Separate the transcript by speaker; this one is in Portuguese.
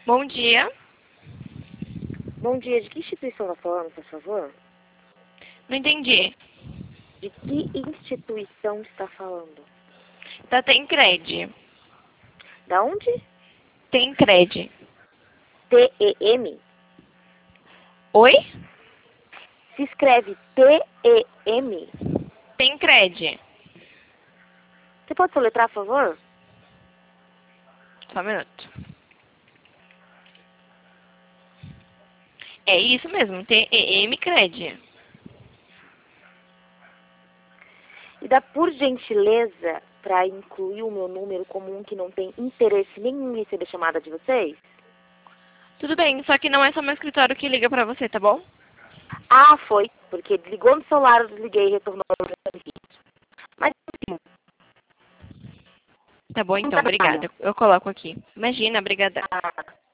Speaker 1: Bom dia.
Speaker 2: Bom dia, de que instituição está falando, por favor?
Speaker 1: Não entendi.
Speaker 2: De que instituição está falando?
Speaker 1: Da Tencred.
Speaker 2: Da onde?
Speaker 1: Tencred.
Speaker 2: T-E-M?
Speaker 1: Oi?
Speaker 2: Se escreve T-E-M?
Speaker 1: Tencred.
Speaker 2: Você pode soletrar, por favor?
Speaker 1: Só um minuto. É isso mesmo, T-E-M Cred.
Speaker 2: E dá por gentileza para incluir o meu número como um que não tem interesse nenhum em receber chamada de vocês?
Speaker 1: Tudo bem, só que não é só meu escritório que liga pra você, tá bom?
Speaker 2: Ah, foi. Porque desligou no celular, eu desliguei e retornou ao serviço. Mas, enfim,
Speaker 1: Tá bom
Speaker 2: não
Speaker 1: então,
Speaker 2: trabalha.
Speaker 1: obrigada. Eu coloco aqui. Imagina, obrigada.
Speaker 2: Ah,